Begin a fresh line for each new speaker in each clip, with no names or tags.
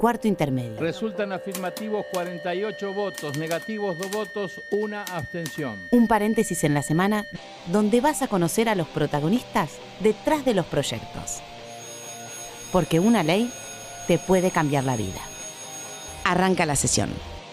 Cuarto Intermedio.
Resultan afirmativos 48 votos, negativos 2 votos, 1 abstención.
Un paréntesis en la semana donde vas a conocer a los protagonistas detrás de los proyectos. Porque una ley te puede cambiar la vida. Arranca la sesión.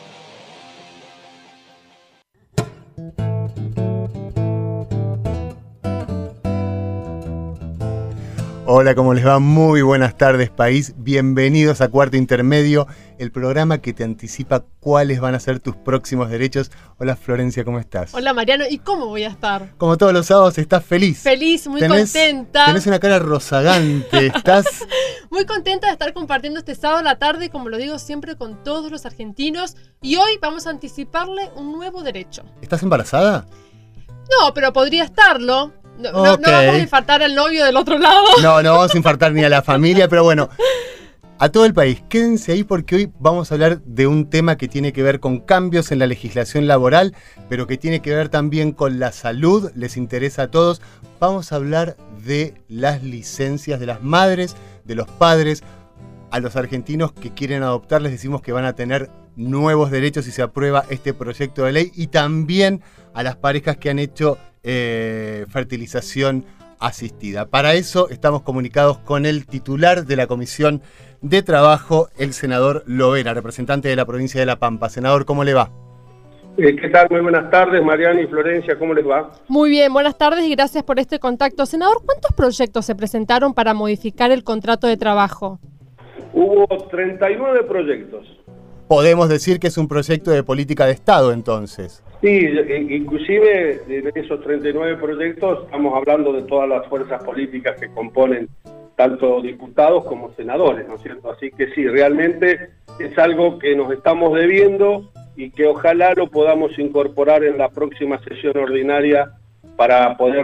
Hola, ¿cómo les va? Muy buenas tardes, país. Bienvenidos a Cuarto Intermedio, el programa que te anticipa cuáles van a ser tus próximos derechos. Hola, Florencia, ¿cómo estás?
Hola, Mariano. ¿Y cómo voy a estar?
Como todos los sábados, ¿estás feliz?
Feliz, muy contenta.
Tenés una cara rozagante, ¿estás?
Muy contenta de estar compartiendo este sábado a la tarde, como lo digo siempre, con todos los argentinos. Y hoy vamos a anticiparle un nuevo derecho.
¿Estás embarazada?
No, pero podría estarlo. No,
Okay.
no vamos a infartar al novio del otro lado.
No vamos a infartar ni a la familia, pero bueno, a todo el país, quédense ahí porque hoy vamos a hablar de un tema que tiene que ver con cambios en la legislación laboral, pero que tiene que ver también con la salud, les interesa a todos. Vamos a hablar de las licencias de las madres, de los padres. A los argentinos que quieren adoptar les decimos que van a tener nuevos derechos si se aprueba este proyecto de ley, y también a las parejas que han hecho fertilización asistida. Para eso estamos comunicados con el titular de la Comisión de Trabajo, el senador Lovera, representante de la provincia de La Pampa. Senador, ¿cómo le va?
¿Qué tal? Muy buenas tardes, Mariano y Florencia, ¿cómo les va?
Muy bien, buenas tardes y gracias por este contacto. Senador, ¿cuántos proyectos se presentaron para modificar el contrato de trabajo?
Hubo 39 proyectos.
Podemos decir que es un proyecto de política de Estado, entonces.
Sí, inclusive de esos 39 proyectos estamos hablando de todas las fuerzas políticas que componen tanto diputados como senadores, ¿no es cierto? Así que sí, realmente es algo que nos estamos debiendo y que ojalá lo podamos incorporar en la próxima sesión ordinaria para poder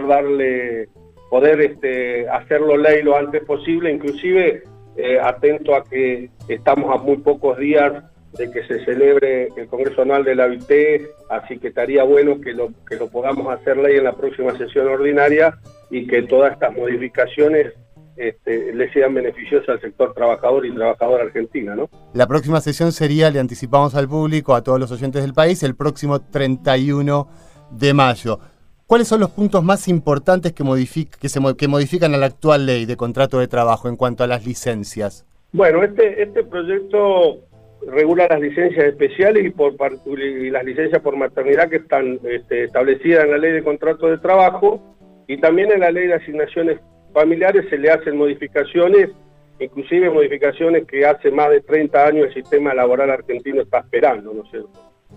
hacerlo ley lo antes posible, inclusive atento a que estamos a muy pocos días de que se celebre el Congreso Anual de la OIT, así que estaría bueno que lo podamos hacer ley en la próxima sesión ordinaria y que todas estas modificaciones le sean beneficiosas al sector trabajador y trabajadora argentina, ¿no?
La próxima sesión sería, le anticipamos al público, a todos los oyentes del país, el próximo 31 de mayo. ¿Cuáles son los puntos más importantes que modifican a la actual ley de contrato de trabajo en cuanto a las licencias?
Bueno, este proyecto regula las licencias especiales y las licencias por maternidad que están establecidas en la ley de contrato de trabajo, y también en la ley de asignaciones familiares se le hacen modificaciones, inclusive modificaciones que hace más de 30 años el sistema laboral argentino está esperando, ¿no es cierto?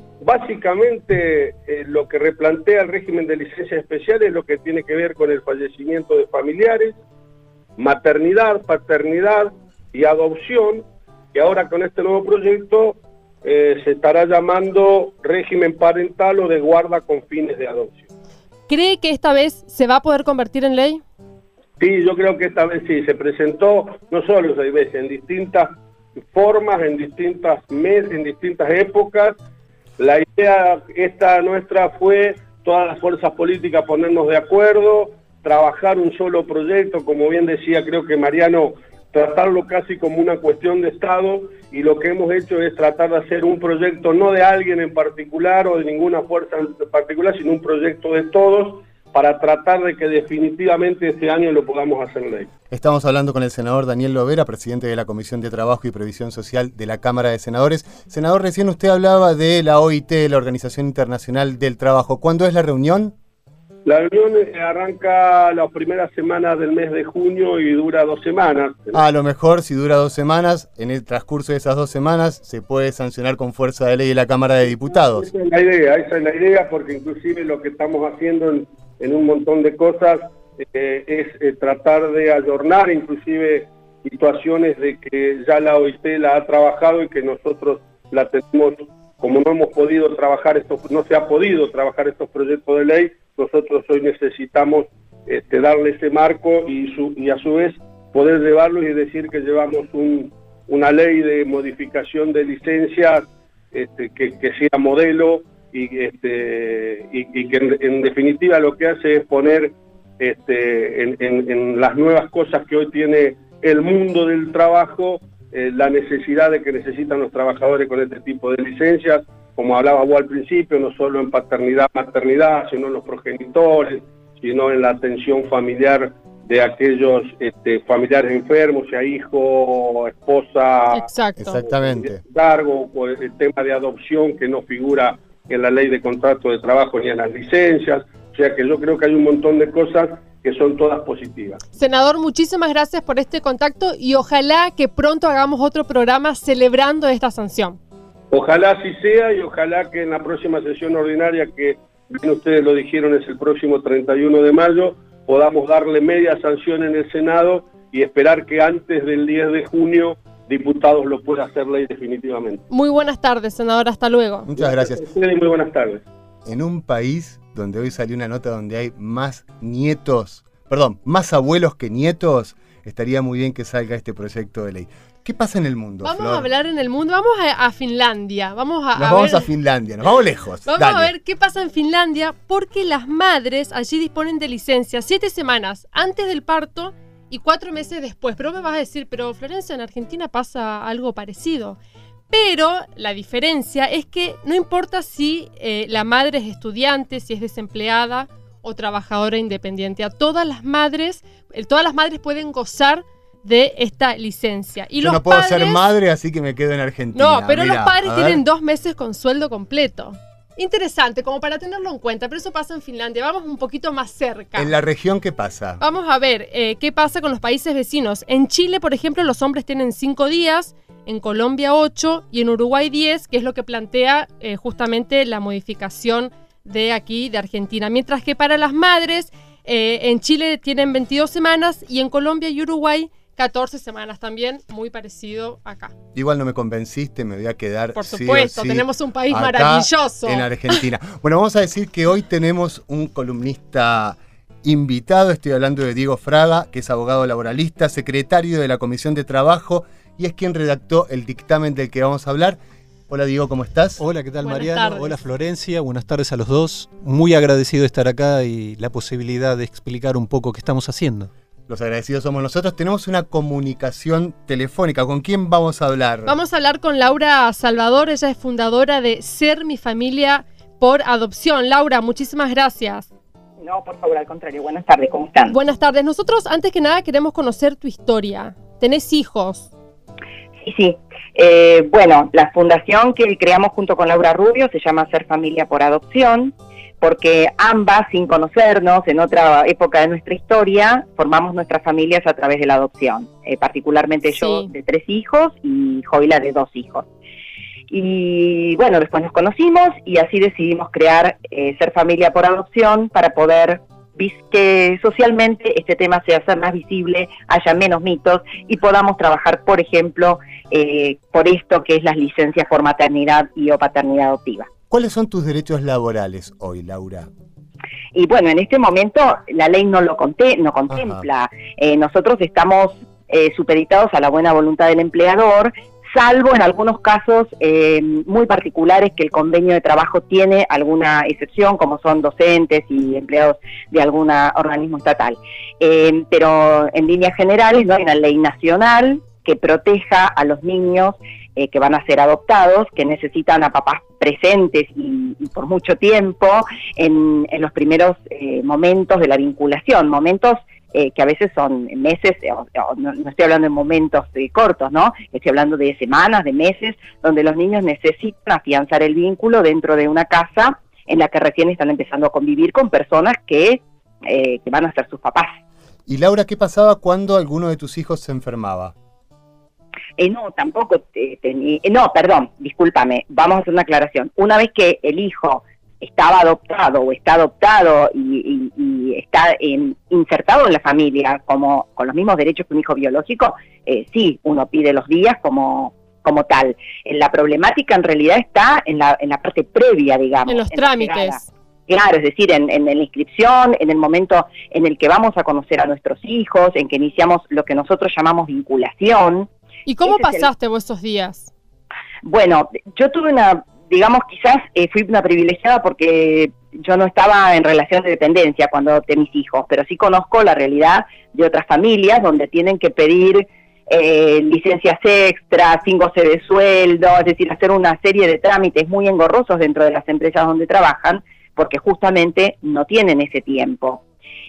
Básicamente lo que replantea el régimen de licencias especiales es lo que tiene que ver con el fallecimiento de familiares, maternidad, paternidad y adopción, que ahora con este nuevo proyecto se estará llamando régimen parental o de guarda con fines de adopción.
¿Cree que esta vez se va a poder convertir en ley?
Sí, yo creo que esta vez sí, se presentó no solo 6 veces, en distintas formas, en distintas meses, en distintas épocas. La idea nuestra fue todas las fuerzas políticas ponernos de acuerdo, trabajar un solo proyecto, como bien decía, creo que Mariano, tratarlo casi como una cuestión de Estado, y lo que hemos hecho es tratar de hacer un proyecto no de alguien en particular o de ninguna fuerza en particular, sino un proyecto de todos para tratar de que definitivamente este año lo podamos hacer ley.
Estamos hablando con el senador Daniel Lovera, presidente de la Comisión de Trabajo y Previsión Social de la Cámara de Senadores. Senador, recién usted hablaba de la OIT, la Organización Internacional del Trabajo. ¿Cuándo es la reunión?
La reunión arranca las primeras semanas del mes de junio y dura 2 semanas.
A lo mejor, si dura 2 semanas, en el transcurso de esas 2 semanas se puede sancionar con fuerza de ley en la Cámara de Diputados.
Esa es la idea, porque inclusive lo que estamos haciendo en un montón de cosas es tratar de ayornar inclusive situaciones de que ya la OIT la ha trabajado y que nosotros la tenemos, como no hemos podido trabajar no se ha podido trabajar estos proyectos de ley. Nosotros hoy necesitamos darle ese marco y a su vez poder llevarlo y decir que llevamos una ley de modificación de licencias que sea modelo y que en definitiva lo que hace es poner en las nuevas cosas que hoy tiene el mundo del trabajo, la necesidad de que necesitan los trabajadores con este tipo de licencias, como hablaba vos al principio, no solo en paternidad, maternidad, sino en los progenitores, sino en la atención familiar de aquellos familiares enfermos, sea hijo, esposa,
Exacto.
Exactamente.
cargo, o el tema de adopción que no figura en la ley de contrato de trabajo ni en las licencias. O sea que yo creo que hay un montón de cosas que son todas positivas.
Senador, muchísimas gracias por este contacto y ojalá que pronto hagamos otro programa celebrando esta sanción.
Ojalá así sea y ojalá que en la próxima sesión ordinaria, que bien ustedes lo dijeron, es el próximo 31 de mayo, podamos darle media sanción en el Senado y esperar que antes del 10 de junio diputados lo pueda hacer ley definitivamente.
Muy buenas tardes, senador. Hasta luego.
Muchas gracias.
Muy buenas tardes.
En un país donde hoy salió una nota donde hay más abuelos que nietos, estaría muy bien que salga este proyecto de ley. ¿Qué pasa en el mundo,
Vamos
Flor?
a hablar en el mundo. Vamos a Finlandia. Vamos
a Finlandia, nos vamos lejos.
Vamos
Dale.
a ver qué pasa en Finlandia, porque las madres allí disponen de licencia 7 semanas antes del parto y 4 meses después. Pero me vas a decir, pero Florencia, en Argentina pasa algo parecido. Pero la diferencia es que no importa si la madre es estudiante, si es desempleada o trabajadora independiente. A todas las madres pueden gozar de esta licencia. Y
Yo
los
no puedo
padres,
ser madre, así que me quedo en Argentina.
No, pero
Mirá,
los padres
a ver.
tienen 2 meses con sueldo completo. Interesante, como para tenerlo en cuenta, pero eso pasa en Finlandia. Vamos un poquito más cerca.
¿En la región qué pasa?
Vamos a ver qué pasa con los países vecinos. En Chile, por ejemplo, los hombres tienen 5 días, en Colombia 8 y en Uruguay 10, que es lo que plantea justamente la modificación de aquí, de Argentina. Mientras que para las madres, en Chile tienen 22 semanas y en Colombia y Uruguay 14 semanas también, muy parecido acá.
Igual no me convenciste, me voy a quedar.
Por
sí
supuesto,
o sí,
tenemos un país
acá
maravilloso.
En Argentina. Bueno, vamos a decir que hoy tenemos un columnista invitado. Estoy hablando de Diego Fraga, que es abogado laboralista, secretario de la Comisión de Trabajo y es quien redactó el dictamen del que vamos a hablar. Hola Diego, ¿cómo estás?
Hola, ¿qué tal
Buenas
Mariano?
tardes.
Hola Florencia, buenas tardes a los dos. Muy agradecido de estar acá y la posibilidad de explicar un poco qué estamos haciendo.
Los agradecidos somos nosotros. Tenemos una comunicación telefónica. ¿Con quién vamos a hablar?
Vamos a hablar con Laura Salvador, ella es fundadora de Ser Mi Familia por Adopción. Laura, muchísimas gracias.
No, por favor, al contrario. Buenas tardes, ¿cómo están?
Buenas tardes. Nosotros, antes que nada, queremos conocer tu historia. ¿Tenés hijos?
Sí. Bueno, la fundación que creamos junto con Laura Rubio se llama Ser Familia por Adopción, porque ambas, sin conocernos, en otra época de nuestra historia, formamos nuestras familias a través de la adopción. Particularmente yo de 3 hijos y Joila de 2 hijos. Y bueno, después nos conocimos y así decidimos crear Ser Familia por Adopción para poder que socialmente este tema sea más visible, haya menos mitos y podamos trabajar, por ejemplo, por esto que es las licencias por maternidad y o paternidad adoptiva.
¿Cuáles son tus derechos laborales hoy, Laura?
Y bueno, en este momento la ley no contempla. Nosotros estamos supeditados a la buena voluntad del empleador, salvo en algunos casos muy particulares que el convenio de trabajo tiene alguna excepción, como son docentes y empleados de algún organismo estatal. Pero en líneas generales no hay una ley nacional que proteja a los niños que van a ser adoptados, que necesitan a papás presentes y por mucho tiempo en los primeros momentos de la vinculación, momentos que a veces son meses, no estoy hablando de momentos cortos, ¿no? Estoy hablando de semanas, de meses, donde los niños necesitan afianzar el vínculo dentro de una casa en la que recién están empezando a convivir con personas que van a ser sus papás.
Y Laura, ¿qué pasaba cuando alguno de tus hijos se enfermaba?
No, tampoco no, perdón, discúlpame, vamos a hacer una aclaración. Una vez que el hijo estaba adoptado o está adoptado y está insertado en la familia como con los mismos derechos que un hijo biológico, sí, uno pide los días como tal. La problemática en realidad está en la parte previa, digamos.
En los trámites.
Claro, es decir, en la inscripción, en el momento en el que vamos a conocer a nuestros hijos, en que iniciamos lo que nosotros llamamos vinculación.
¿Y cómo pasaste vos esos días?
Bueno, yo tuve digamos, quizás fui una privilegiada porque yo no estaba en relación de dependencia cuando adopté mis hijos, pero sí conozco la realidad de otras familias donde tienen que pedir licencias extras, sin goce de sueldo, es decir, hacer una serie de trámites muy engorrosos dentro de las empresas donde trabajan, porque justamente no tienen ese tiempo.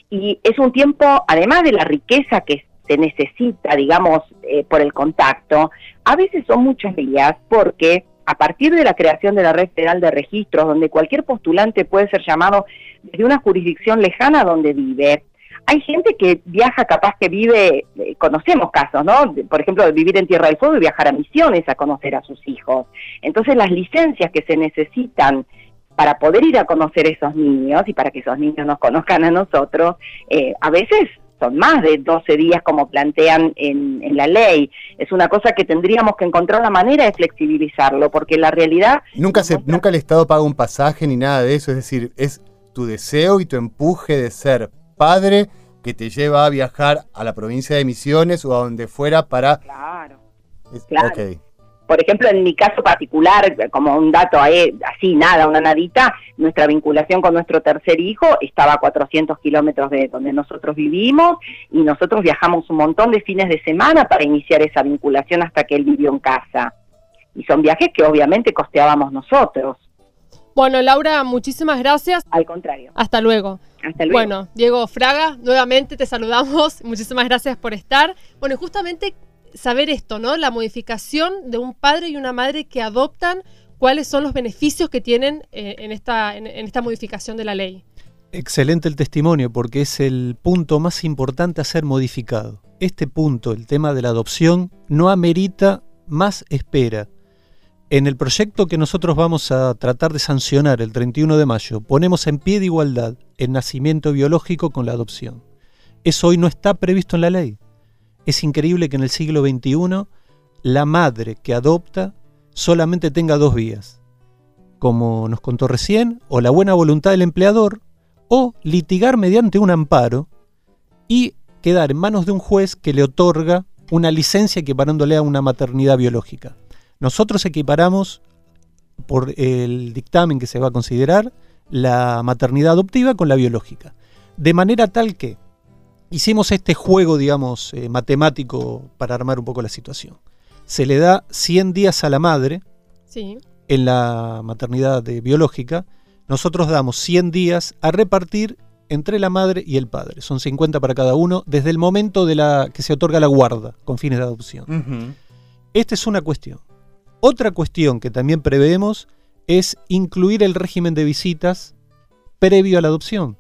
Y es un tiempo, además de la riqueza que se necesita, digamos, por el contacto, a veces son muchos días, porque a partir de la creación de la Red Federal de Registros, donde cualquier postulante puede ser llamado desde una jurisdicción lejana donde vive, hay gente que viaja, capaz que vive, conocemos casos, ¿no? Por ejemplo, de vivir en Tierra del Fuego y viajar a Misiones a conocer a sus hijos. Entonces, las licencias que se necesitan para poder ir a conocer a esos niños y para que esos niños nos conozcan a nosotros, a veces son más de 12 días como plantean en la ley. Es una cosa que tendríamos que encontrar la manera de flexibilizarlo, porque la realidad...
Nunca el Estado paga un pasaje ni nada de eso, es decir, es tu deseo y tu empuje de ser padre que te lleva a viajar a la provincia de Misiones o a donde fuera para...
Claro.
Claro.
Okay. Por ejemplo, en mi caso particular, como un dato así, nada, una nadita, nuestra vinculación con nuestro tercer hijo estaba a 400 kilómetros de donde nosotros vivimos, y nosotros viajamos un montón de fines de semana para iniciar esa vinculación hasta que él vivió en casa. Y son viajes que obviamente costeábamos nosotros.
Bueno, Laura, muchísimas gracias.
Al contrario.
Hasta luego.
Hasta luego.
Bueno, Diego Fraga, nuevamente te saludamos. Muchísimas gracias por estar. Bueno, y justamente saber esto, ¿no? La modificación de un padre y una madre que adoptan, cuáles son los beneficios que tienen en esta modificación de la ley.
Excelente el testimonio, porque es el punto más importante a ser modificado. Este punto, el tema de la adopción, no amerita más espera. En el proyecto que nosotros vamos a tratar de sancionar el 31 de mayo, ponemos en pie de igualdad el nacimiento biológico con la adopción. Eso hoy no está previsto en la ley. Es increíble que en el siglo XXI la madre que adopta solamente tenga dos vías, como nos contó recién, o la buena voluntad del empleador, o litigar mediante un amparo y quedar en manos de un juez que le otorga una licencia equiparándole a una maternidad biológica. Nosotros equiparamos, por el dictamen que se va a considerar, la maternidad adoptiva con la biológica, de manera tal que hicimos este juego, digamos, matemático para armar un poco la situación. Se le da 100 días a la madre,
sí, en
la maternidad biológica. Nosotros damos 100 días a repartir entre la madre y el padre. Son 50 para cada uno desde el momento que se otorga la guarda con fines de adopción. Uh-huh. Esta es una cuestión. Otra cuestión que también preveemos es incluir el régimen de visitas previo a la adopción.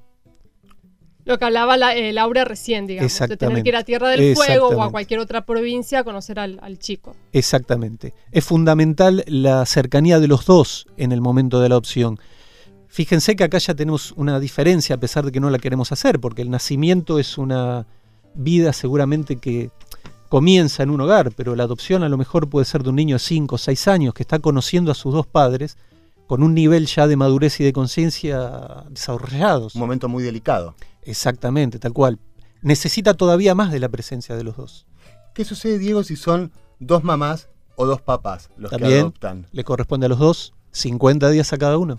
Lo que hablaba Laura recién, digamos, de tener que ir a Tierra del Fuego o a cualquier otra provincia a conocer al chico.
Exactamente. Es fundamental la cercanía de los dos en el momento de la adopción. Fíjense que acá ya tenemos una diferencia, a pesar de que no la queremos hacer, porque el nacimiento es una vida seguramente que comienza en un hogar, pero la adopción a lo mejor puede ser de un niño de 5 o 6 años que está conociendo a sus dos padres con un nivel ya de madurez y de conciencia desarrollados.
Un momento muy delicado.
Exactamente, tal cual. Necesita todavía más de la presencia de los dos.
¿Qué sucede, Diego, si son dos mamás o dos papás los
también
que adoptan?
Le corresponde a los dos 50 días a cada uno.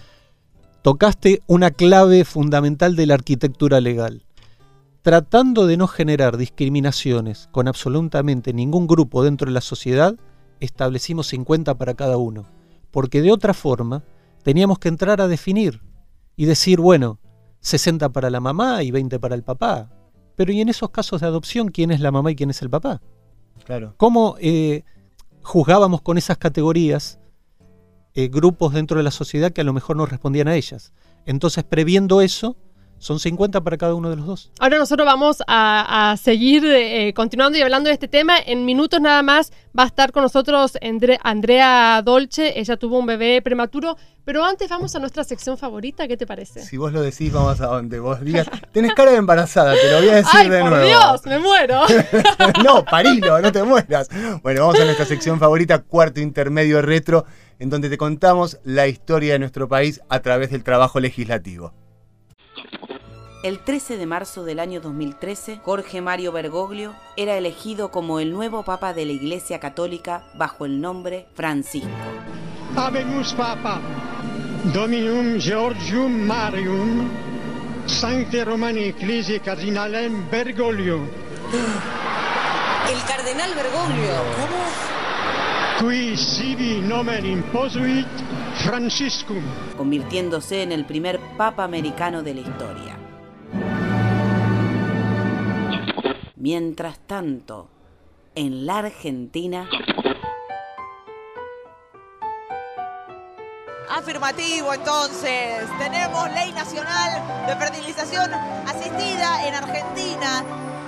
Tocaste una clave fundamental de la arquitectura legal. Tratando de no generar discriminaciones con absolutamente ningún grupo dentro de la sociedad, establecimos 50 para cada uno. Porque de otra forma, teníamos que entrar a definir y decir, bueno, 60 para la mamá y 20 para el papá. Pero ¿y en esos casos de adopción quién es la mamá y quién es el papá?
Claro.
¿Cómo juzgábamos con esas categorías grupos dentro de la sociedad que a lo mejor no respondían a ellas? Entonces, previendo eso, son 50 para cada uno de los dos.
Ahora nosotros vamos a seguir continuando y hablando de este tema. En minutos nada más va a estar con nosotros Andrea Dolce. Ella tuvo un bebé prematuro. Pero antes vamos a nuestra sección favorita. ¿Qué te parece?
Si vos lo decís, vamos a donde vos digas. Tenés cara de embarazada, te lo voy a decir.
¡Ay,
de
por
nuevo.
Dios! ¡Me muero!
No, parilo, no te mueras. Bueno, vamos a nuestra sección favorita, Cuarto Intermedio Retro, en donde te contamos la historia de nuestro país a través del trabajo legislativo.
El 13 de marzo del año 2013, Jorge Mario Bergoglio era elegido como el nuevo Papa de la Iglesia Católica bajo el nombre Francisco.
Habemus Papa, Dominum Georgium Marium, Sancte Romani Ecclesiae Cardinalem Bergoglio.
El cardenal Bergoglio.
Qui sibi nomen imposuit Franciscum.
Convirtiéndose en el primer papa americano de la historia. Mientras tanto, en la Argentina...
Afirmativo, entonces. Tenemos ley nacional de fertilización asistida en Argentina.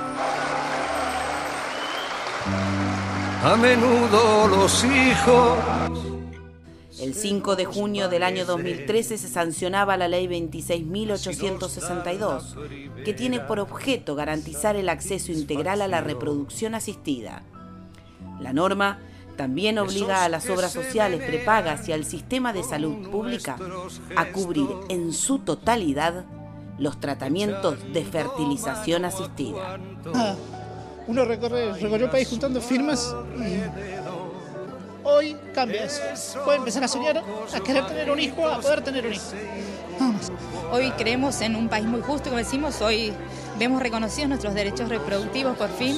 A menudo los hijos.
El 5 de junio del año 2013 se sancionaba la ley 26.862, que tiene por objeto garantizar el acceso integral a la reproducción asistida. La norma también obliga a las obras sociales prepagas y al sistema de salud pública a cubrir en su totalidad los tratamientos de fertilización asistida.
Uno recorrió el país juntando firmas y hoy cambia eso. Puede empezar a soñar, a querer tener un hijo, a poder tener un hijo. Vamos.
Hoy creemos en un país muy justo, como decimos, hoy vemos reconocidos nuestros derechos reproductivos por fin.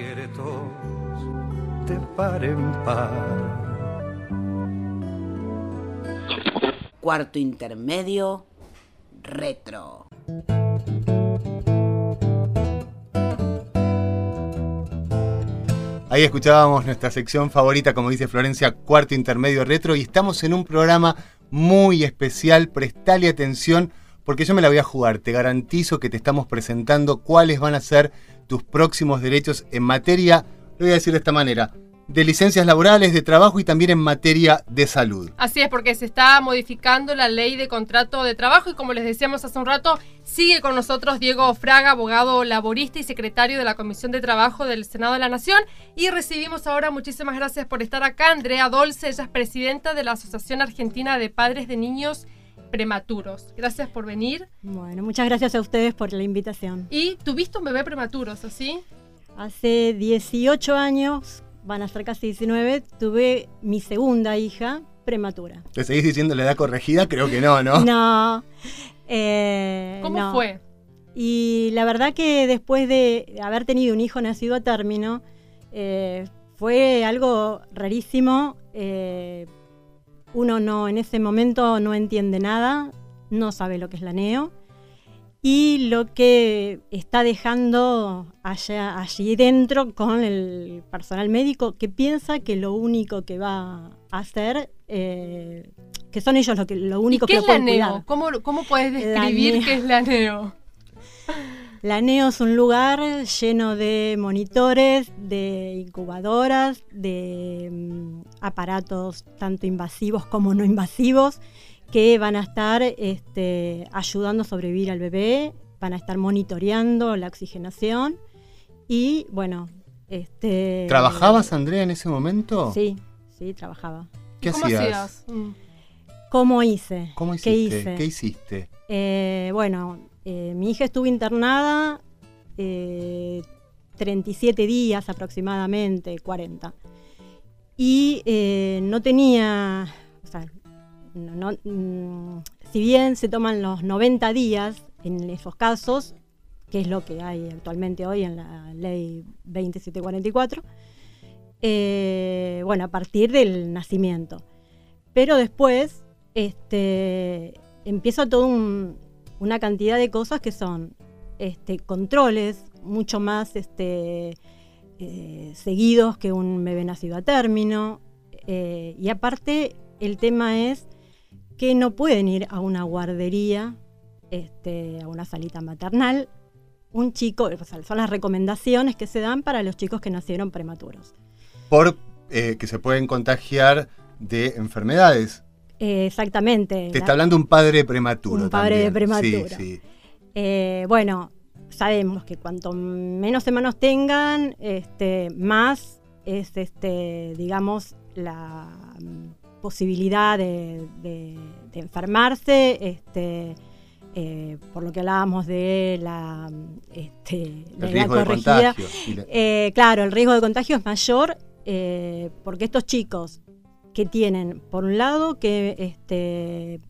De par en par.
Cuarto intermedio, retro.
Ahí escuchábamos nuestra sección favorita, como dice Florencia, Cuarto Intermedio Retro, y estamos en un programa muy especial. Prestale atención porque yo me la voy a jugar. Te garantizo que te estamos presentando cuáles van a ser tus próximos derechos en materia, lo voy a decir de esta manera, de licencias laborales, de trabajo y también en materia de salud.
Así es, porque se está modificando la ley de contrato de trabajo y como les decíamos hace un rato, sigue con nosotros Diego Fraga, abogado laborista y secretario de la Comisión de Trabajo del Senado de la Nación. Y recibimos ahora, muchísimas gracias por estar acá, Andrea Dolce, ella es presidenta de la Asociación Argentina de Padres de Niños Prematuros. Gracias por venir.
Bueno, muchas gracias a ustedes por la invitación.
¿Y tuviste un bebé prematuro, así?
Hace 18 años... van a ser casi 19, tuve mi segunda hija prematura.
¿Te seguís diciendo la edad corregida? Creo que no, ¿no?
No.
¿Cómo fue?
Y la verdad que después de haber tenido un hijo nacido a término, fue algo rarísimo. Uno no, en ese momento no entiende nada, no sabe lo que es la neo. Y lo que está dejando allí dentro con el personal médico que piensa que lo único que va a hacer, que son ellos lo único que lo pueden cuidar.
¿Cómo puedes describir qué es la neo?
La neo es un lugar lleno de monitores, de incubadoras, de aparatos tanto invasivos como no invasivos, que van a estar ayudando a sobrevivir al bebé, van a estar monitoreando la oxigenación y, bueno...
¿Trabajabas, Andrea, en ese momento?
Sí, trabajaba.
¿Qué hacías?
¿Cómo hice?
¿Qué hice? ¿Qué hiciste?
Mi hija estuvo internada 37 días aproximadamente, 40. Y no tenía... si bien se toman los 90 días en esos casos, que es lo que hay actualmente hoy en la ley 2744, a partir del nacimiento. Pero después empieza toda una cantidad de cosas que son controles mucho más seguidos que un bebé nacido a término, y aparte el tema es que no pueden ir a una guardería, a una salita maternal, un chico, son las recomendaciones que se dan para los chicos que nacieron prematuros.
Por que se pueden contagiar de enfermedades.
Exactamente.
Te está hablando un padre prematuro.
Un padre de prematuro.
Sí.
Sabemos que cuanto menos semanas tengan, más es, digamos, la posibilidad de enfermarse, por lo que hablábamos de la edad corregida. Claro, el riesgo de contagio es mayor porque estos chicos que tienen, por un lado, que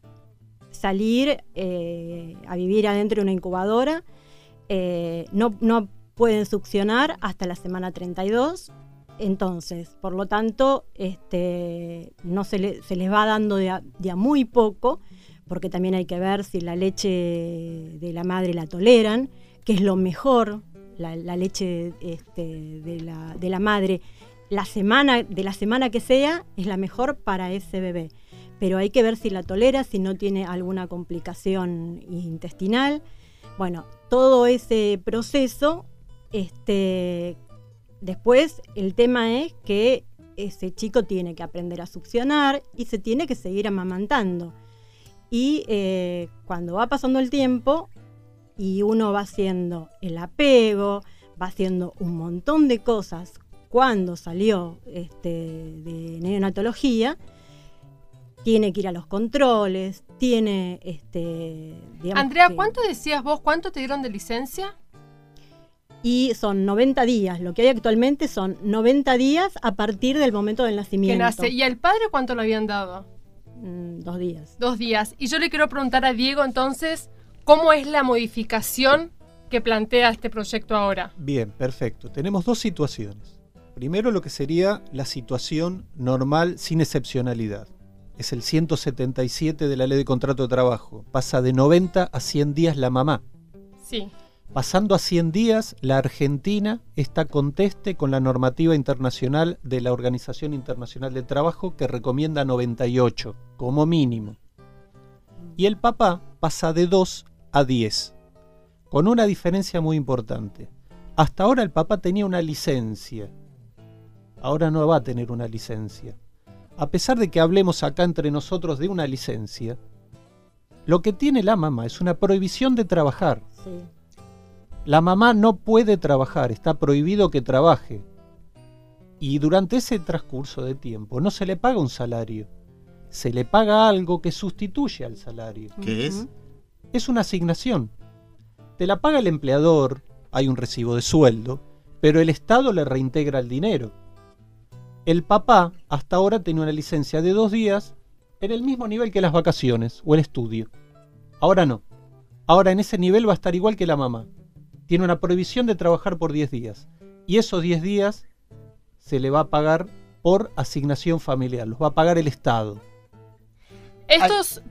salir a vivir adentro de una incubadora, no pueden succionar hasta la semana 32. Entonces, por lo tanto, no se les va dando de a muy poco, porque también hay que ver si la leche de la madre la toleran, que es lo mejor, la leche de la madre, de la semana que sea, es la mejor para ese bebé. Pero hay que ver si la tolera, si no tiene alguna complicación intestinal. Bueno, todo ese proceso, después el tema es que ese chico tiene que aprender a succionar y se tiene que seguir amamantando. Y cuando va pasando el tiempo y uno va haciendo el apego, va haciendo un montón de cosas cuando salió de neonatología, tiene que ir a los controles, tiene
Andrea, ¿cuánto decías vos? ¿Cuánto te dieron de licencia?
Y son 90 días. Lo que hay actualmente son 90 días a partir del momento del nacimiento.
Que nace. ¿Y al padre cuánto le habían dado?
2 días.
2 días. Y yo le quiero preguntar a Diego entonces, ¿cómo es la modificación que plantea este proyecto ahora?
Bien, perfecto. Tenemos 2 situaciones. Primero, lo que sería la situación normal sin excepcionalidad. Es el 177 de la Ley de Contrato de Trabajo. Pasa de 90 a 100 días la mamá.
Sí.
Pasando a 100 días, la Argentina está conteste con la normativa internacional de la Organización Internacional del Trabajo, que recomienda 98 como mínimo. Y el papá pasa de 2 a 10, con una diferencia muy importante. Hasta ahora el papá tenía una licencia, ahora no va a tener una licencia. A pesar de que hablemos acá entre nosotros de una licencia, lo que tiene la mamá es una prohibición de trabajar.
Sí.
La mamá no puede trabajar, está prohibido que trabaje. Y durante ese transcurso de tiempo no se le paga un salario, se le paga algo que sustituye al salario.
¿Qué es?
Es una asignación. Te la paga el empleador, hay un recibo de sueldo, pero el Estado le reintegra el dinero. El papá hasta ahora tenía una licencia de 2 días en el mismo nivel que las vacaciones o el estudio. Ahora no. Ahora en ese nivel va a estar igual que la mamá. Tiene una prohibición de trabajar por 10 días. Y esos 10 días se le va a pagar por asignación familiar. Los va a pagar el Estado.
Estos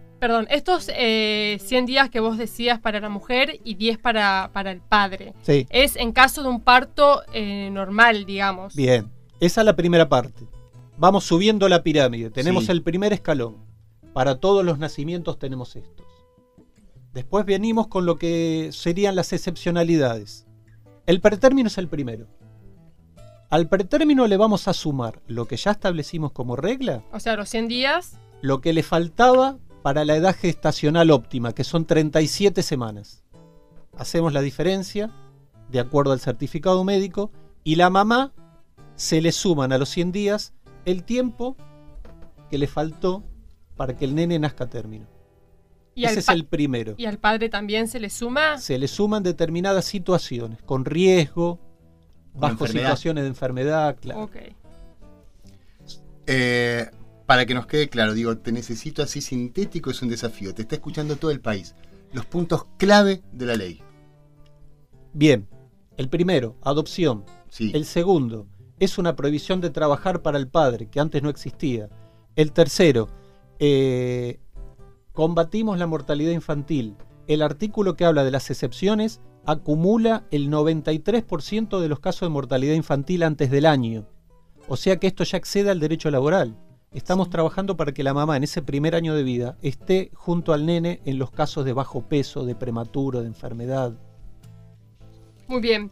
100 días que vos decías para la mujer y 10 para el padre.
Sí.
Es en caso de un parto normal, digamos.
Bien. Esa es la primera parte. Vamos subiendo la pirámide. Tenemos
Sí.
el primer escalón. Para todos los nacimientos tenemos estos. Después venimos con lo que serían las excepcionalidades. El pretérmino es el primero. Al pretérmino le vamos a sumar lo que ya establecimos como regla,
O sea, los 100 días.
lo que le faltaba para la edad gestacional óptima, que son 37 semanas. Hacemos la diferencia de acuerdo al certificado médico y la mamá se le suman a los 100 días el tiempo que le faltó para que el nene nazca a término.
Y
Ese es el primero.
¿Y al padre también se le suma?
Se le suman determinadas situaciones, con riesgo, bajo
enfermedad.
situaciones de enfermedad, claro.
Ok.
Para que nos quede claro, digo, te necesito así sintético, es un desafío. Te está escuchando todo el país. Los puntos clave de la ley.
Bien, el primero, adopción.
Sí.
El segundo, es una prohibición de trabajar para el padre, que antes no existía. El tercero, combatimos la mortalidad infantil. El artículo que habla de las excepciones acumula el 93% de los casos de mortalidad infantil antes del año. O sea que esto ya accede al derecho laboral. Estamos trabajando para que la mamá en ese primer año de vida esté junto al nene en los casos de bajo peso, de prematuro, de enfermedad.
Muy bien.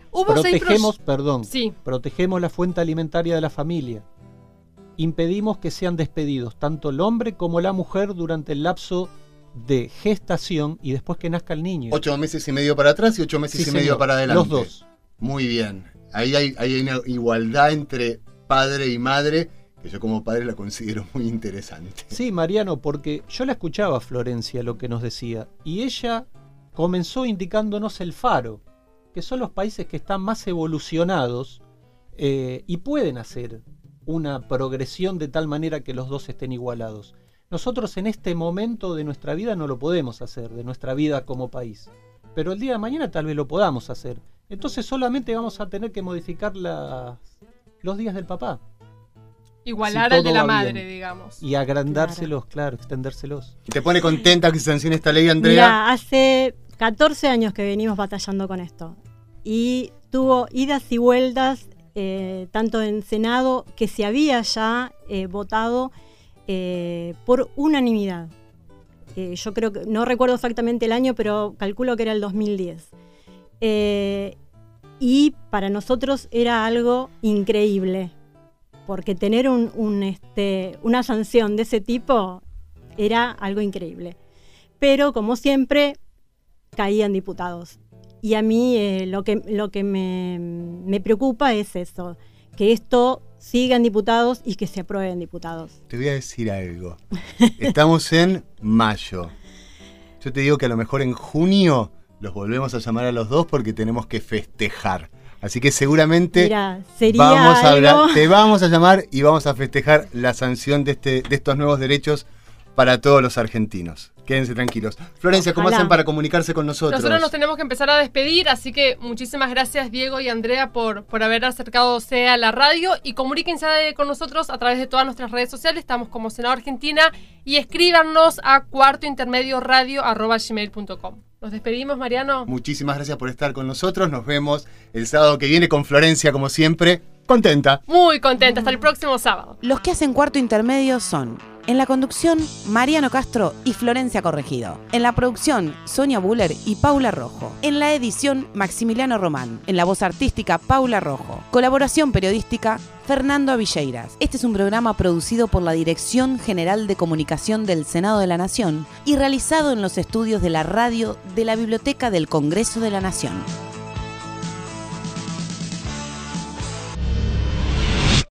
Protegemos la fuente alimentaria de la familia. Impedimos que sean despedidos tanto el hombre como la mujer durante el lapso de gestación y después que nazca el niño.
8 meses y medio para atrás y 8 meses
Sí,
y medio
señor.
para adelante.
Los dos.
Muy bien. Ahí hay una igualdad entre padre y madre que yo como padre la considero muy interesante.
Sí, Mariano, porque yo la escuchaba a Florencia lo que nos decía y ella comenzó indicándonos el faro, que son los países que están más evolucionados y pueden hacer una progresión de tal manera que los dos estén igualados. Nosotros en este momento de nuestra vida no lo podemos hacer, de nuestra vida como país. Pero el día de mañana tal vez lo podamos hacer. Entonces solamente vamos a tener que modificar los días del papá.
Igualar
Si
al de
todo
la
va
madre,
bien.
digamos.
Y agrandárselos, claro, extendérselos.
¿Te pone contenta que se sancione esta ley, Andrea?
Mira, hace 14 años que venimos batallando con esto. Y tuvo idas y vueltas, tanto en Senado, que se había ya votado por unanimidad. Yo creo que, no recuerdo exactamente el año, pero calculo que era el 2010. Y para nosotros era algo increíble, porque tener una sanción de ese tipo era algo increíble. Pero, como siempre, caían diputados. Y a mí lo que me preocupa es eso, que esto siga en diputados y que se apruebe en diputados.
Te voy a decir algo. Estamos en mayo. Yo te digo que a lo mejor en junio los volvemos a llamar a los dos porque tenemos que festejar. Así que seguramente
Mira, sería
vamos a
algo...
hablar, te vamos a llamar y vamos a festejar la sanción de estos nuevos derechos para todos los argentinos. Quédense tranquilos. Florencia, ¿cómo
Ojalá.
hacen para comunicarse con nosotros?
Nosotros nos tenemos que empezar a despedir, así que muchísimas gracias Diego y Andrea por haber acercadose a la radio y comuníquense con nosotros a través de todas nuestras redes sociales, estamos como Senado Argentina y escríbanos a cuartointermedioradio@gmail.com. Nos despedimos, Mariano.
Muchísimas gracias por estar con nosotros. Nos vemos el sábado que viene con Florencia, como siempre. Contenta.
Muy contenta, hasta el próximo sábado.
Los que hacen Cuarto Intermedio son, en la conducción, Mariano Castro y Florencia Corregido. En la producción, Sonia Buller y Paula Rojo. En la edición, Maximiliano Román. En la voz artística, Paula Rojo. Colaboración periodística, Fernando Avilleiras. Este es un programa producido por la Dirección General de Comunicación del Senado de la Nación y realizado en los estudios de la radio de la Biblioteca del Congreso de la Nación.